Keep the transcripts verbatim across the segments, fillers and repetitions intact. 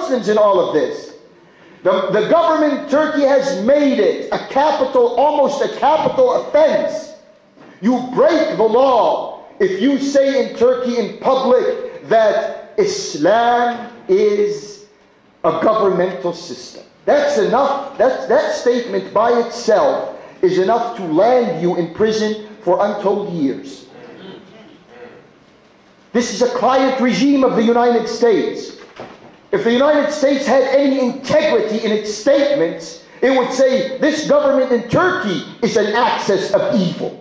Muslims in all of this. The, the government in Turkey has made it a capital, almost a capital offense. You break the law if you say in Turkey in public that Islam is a governmental system. That's enough. That, that statement by itself is enough to land you in prison for untold years. This is a client regime of the United States. If the United States had any integrity in its statements, it would say this government in Turkey is an axis of evil.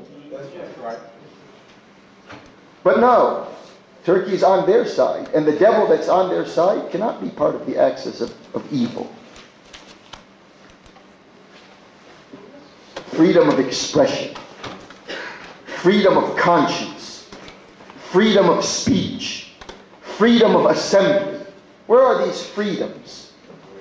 But no, Turkey is on their side, and the devil that's on their side cannot be part of the axis of, of evil. Freedom of expression, freedom of conscience, freedom of speech, freedom of assembly. Where are these freedoms?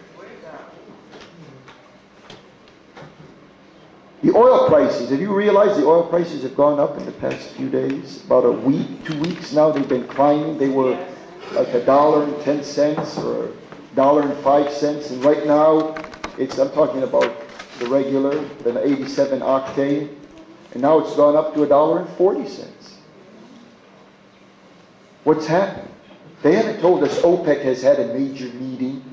The oil prices, have you realized the oil prices have gone up in the past few days? About a week, two weeks now they've been climbing. They were like a dollar and ten cents or a dollar and five cents. And right now, it's, I'm talking about the regular, the eighty-seven octane. And now it's gone up to a dollar and forty cents. What's happened? They haven't told us OPEC has had a major meeting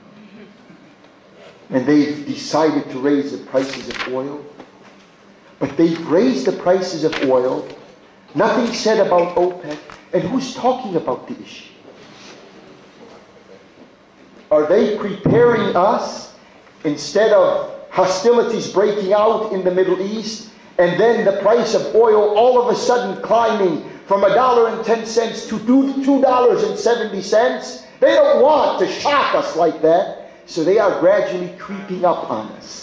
and they've decided to raise the prices of oil. But they've raised the prices of oil. Nothing said about OPEC. And who's talking about the issue? Are they preparing us, instead of hostilities breaking out in the Middle East, and then the price of oil all of a sudden climbing from a dollar and ten cents to two dollars and seventy cents? They don't want to shock us like that, so they are gradually creeping up on us.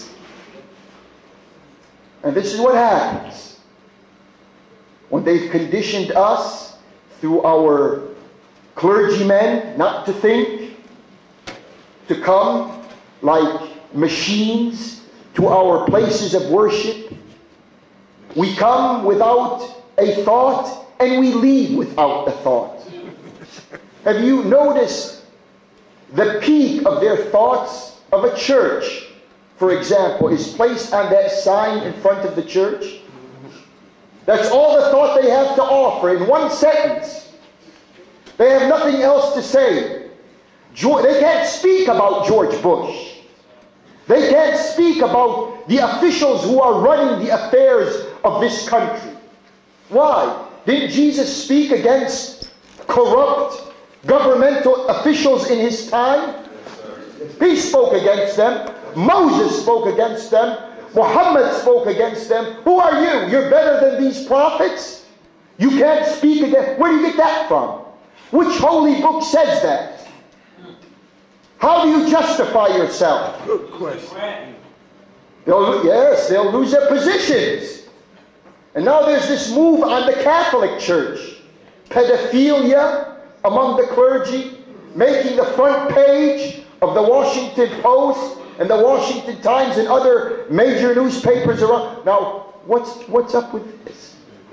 And this is what happens when they've conditioned us through our clergymen not to think, to come like machines to our places of worship. We come without a thought and we leave without a thought. Have you noticed the peak of their thoughts of a church, for example, is placed on that sign in front of the church? That's all the thought they have to offer in one sentence. They have nothing else to say. They can't speak about George Bush. They can't speak about the officials who are running the affairs of this country. Why? Didn't Jesus speak against corrupt governmental officials in his time? He spoke against them. Moses spoke against them. Muhammad spoke against them. Who are you? You're better than these prophets? You can't speak against... Where do you get that from? Which holy book says that? How do you justify yourself? Good question. They'll, yes, they'll lose their positions. And now there's this move on the Catholic Church. Pedophilia among the clergy, making the front page of the Washington Post and the Washington Times and other major newspapers around. Now, what's, what's up with this?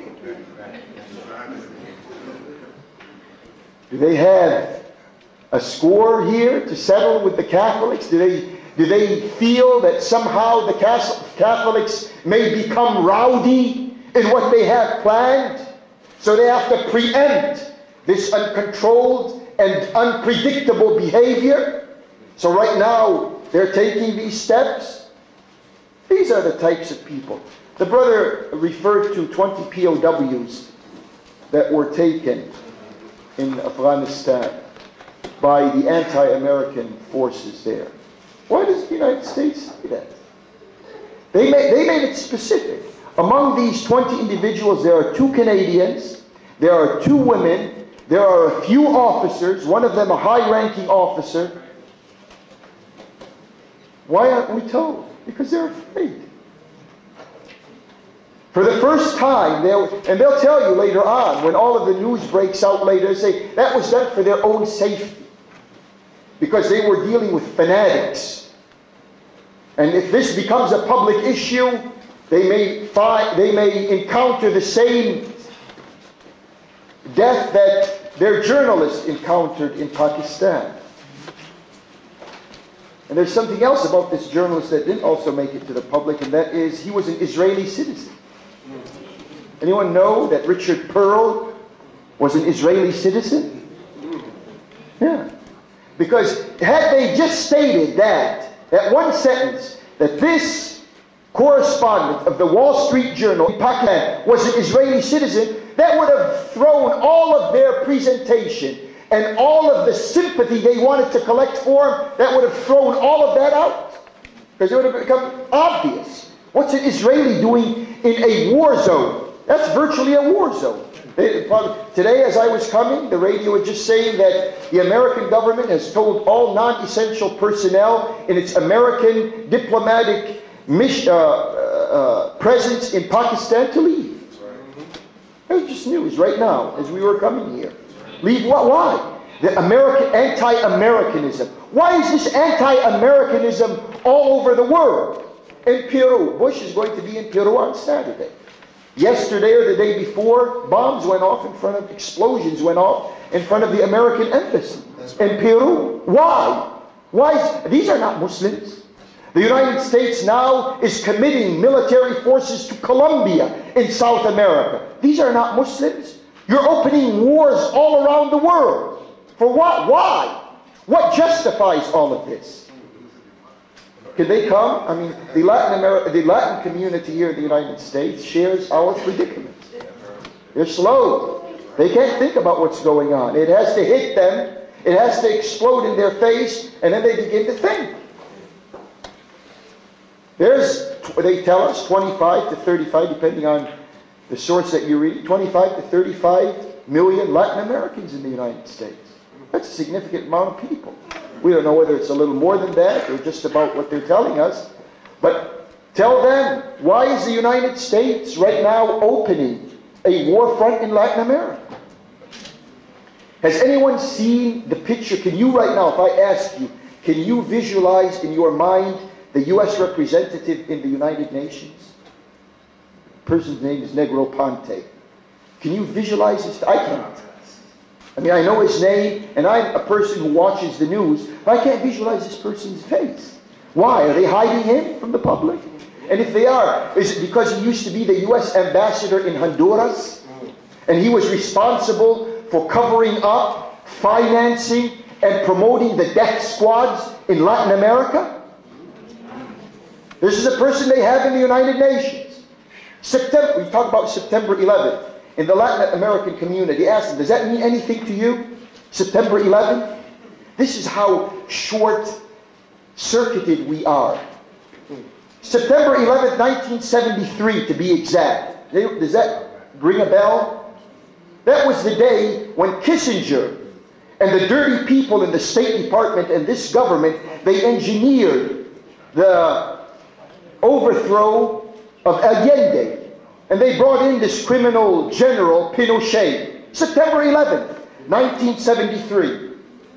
Do they have a score here to settle with the Catholics? Do they, do they feel that somehow the Catholics may become rowdy in what they have planned? So they have to preempt this uncontrolled and unpredictable behavior. So right now, they're taking these steps. These are the types of people. The brother referred to twenty P O Ws that were taken in Afghanistan by the anti-American forces there. Why does the United States say that? They made, they made it specific. Among these twenty individuals, there are two Canadians, there are two women, there are a few officers, one of them a high-ranking officer. Why aren't we told? Because they're afraid. For the first time, they'll, and they'll tell you later on, when all of the news breaks out later, they say that was done for their own safety. Because they were dealing with fanatics. And if this becomes a public issue, they may, find, they may encounter the same death that their journalists encountered in Pakistan. And there's something else about this journalist that didn't also make it to the public, and that is he was an Israeli citizen. Anyone know that Richard Pearl was an Israeli citizen? Yeah. Because had they just stated that, that one sentence, that this correspondent of the Wall Street Journal in Pakistan was an Israeli citizen, that would have thrown all of their presentation and all of the sympathy they wanted to collect for him, that would have thrown all of that out. Because it would have become obvious. What's an Israeli doing in a war zone? That's virtually a war zone. They, today, as I was coming, the radio was just saying that the American government has told all non-essential personnel in its American diplomatic mission, uh, uh, presence in Pakistan to leave. That was just news right now as we were coming here. Leave what? Why? The American anti-Americanism. Why is this anti-Americanism all over the world? In Peru. Bush is going to be in Peru on Saturday. Yesterday or the day before, bombs went off in front of, explosions went off in front of the American embassy in Peru. Why? Why is, these are not Muslims. The United States now is committing military forces to Colombia in South America. These are not Muslims. You're opening wars all around the world. For what? Why? What justifies all of this? Can they come? I mean, the Latin America, the Latin community here in the United States shares our predicament. They're slow. They can't think about what's going on. It has to hit them. It has to explode in their face, and then they begin to think. There's, they tell us, twenty-five to thirty-five, depending on the source that you read, twenty-five to thirty-five million Latin Americans in the United States. That's a significant amount of people. We don't know whether it's a little more than that or just about what they're telling us. But tell them, why is the United States right now opening a war front in Latin America? Has anyone seen the picture? Can you right now, if I ask you, can you visualize in your mind the U S representative in the United Nations? The person's name is Negroponte. Can you visualize this? I can't. I mean, I know his name, and I'm a person who watches the news, but I can't visualize this person's face. Why? Are they hiding him from the public? And if they are, is it because he used to be the U S ambassador in Honduras? And he was responsible for covering up, financing, and promoting the death squads in Latin America? This is a person they have in the United Nations. September, we talk about September eleventh. In the Latin American community, ask them, does that mean anything to you? September eleventh? This is how short-circuited we are. September eleventh, nineteen seventy-three, to be exact. Does that ring a bell? That was the day when Kissinger and the dirty people in the State Department and this government, they engineered the overthrow of Allende. And they brought in this criminal general, Pinochet. September eleventh, nineteen seventy-three.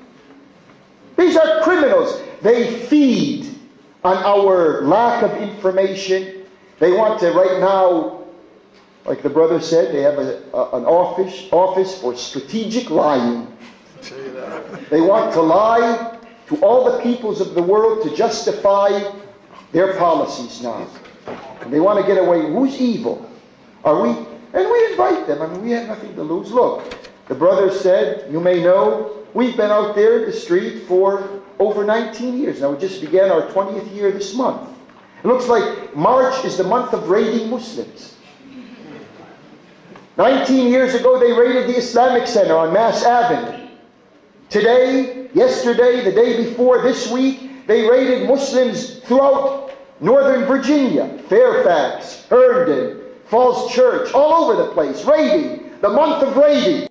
These are criminals. They feed on our lack of information. They want to, right now, like the brother said, they have a, a, an office, office for strategic lying. They want to lie to all the peoples of the world to justify their policies now. And they want to get away. Who's evil? Are we? And we invite them. I mean, we have nothing to lose. Look, the brother said, you may know, we've been out there in the street for over nineteen years. Now, we just began our twentieth year this month. It looks like March is the month of raiding Muslims. nineteen years ago, they raided the Islamic Center on Mass Avenue. Today, yesterday, the day before, this week, they raided Muslims throughout Northern Virginia, Fairfax, Herndon, Falls Church, all over the place, raiding, the month of raiding.